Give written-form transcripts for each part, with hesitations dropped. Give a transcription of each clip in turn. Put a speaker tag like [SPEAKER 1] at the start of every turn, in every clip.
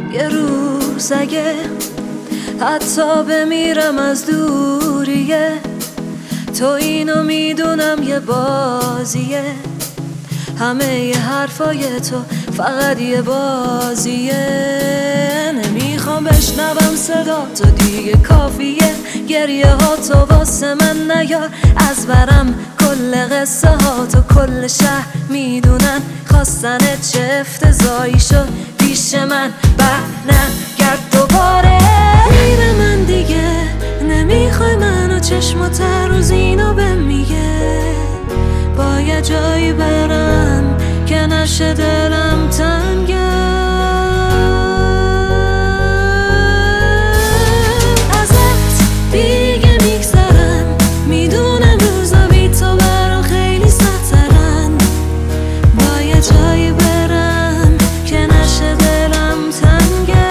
[SPEAKER 1] یه روز اگه حتی بمیرم از دوریه، تو اینو میدونم یه بازیه، همه ی حرفای تو فقط یه بازیه. نمیخوام بشنوم صدا تو دیگه کافیه، گریه ها تو واسه من نیار، از برم کل قصه ها تو کل شهر میدونن، خواستنت چه افتضاحی شد پیش من، برنگرد دوباره. غیر من دیگه نمیخوای منو، چشم و تر روز اینو بهم میگه باید جایی برم که نشه دلم تنگه. ازت دیگه میگذرم، میدونم روزا بی تو برام خیلی سخت‌ترن، باید جایی برم که نشه دلم تنگه.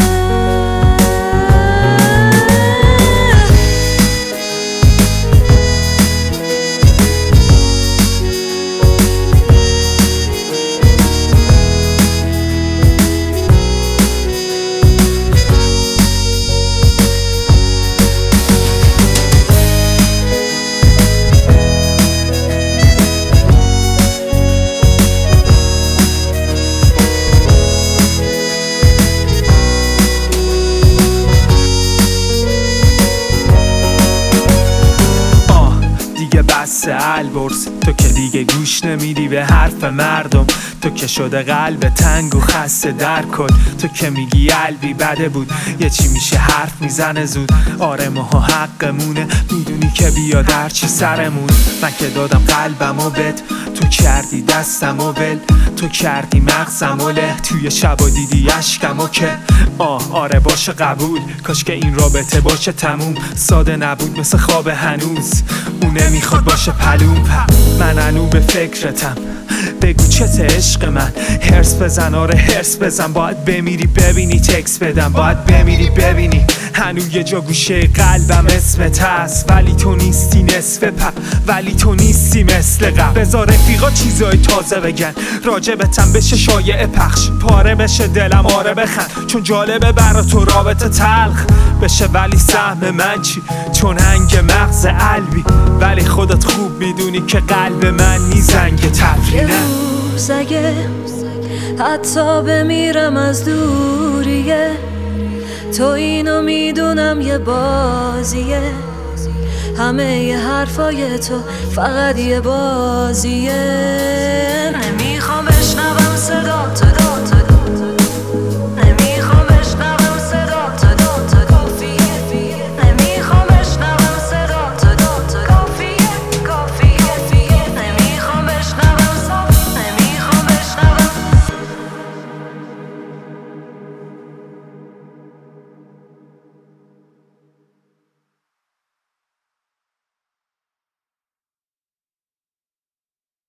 [SPEAKER 2] بس البرز، تو که دیگه گوش نمیدی به حرف مردم، تو که شده قلب تنگ و خسته در کن، تو که میگی قلبی بده بود یه چی میشه حرف میزنه زود. آره ماها حقمونه، میدونی که بیا در چی سرمون، من که دادم قلبمو بد، تو کردی دستمو ول، تو کردی مغزمو له، توی شبا دیدی اشکمو که آره باشه قبول، کاش که این رابطه باشه تموم، ساده نبود مثل خواب هنوز، اون نمیخواد باشه پلوم، من هنو به فکرتم، بگو چته عشق من، هرس بزن آره هرس بزن، باید بمیری ببینی تکس بدم، باید بمیری ببینی هنو یه جا گوشه قلبم اسمت هست، ولی تو نیستی نصف پر، ولی تو نیستی مثل قبل. بذار رفیقا چیزای تازه بگن، راجبتم بشه شایعه پخش، پاره بشه دلم آره بخند، چون جالبه برا تو رابطه تلخ بشه، ولی سهم من چی؟ چون هنگ مغز قلبی، ولی خودت خوب میدونی که قلب من میزنگ تفرینه.
[SPEAKER 1] یه روز اگه حتی بمیرم از دوریه، تو اینو میدونم یه بازیه، همه ی حرفای تو فقط یه بازیه. نمیخوام بشنوم صدا تو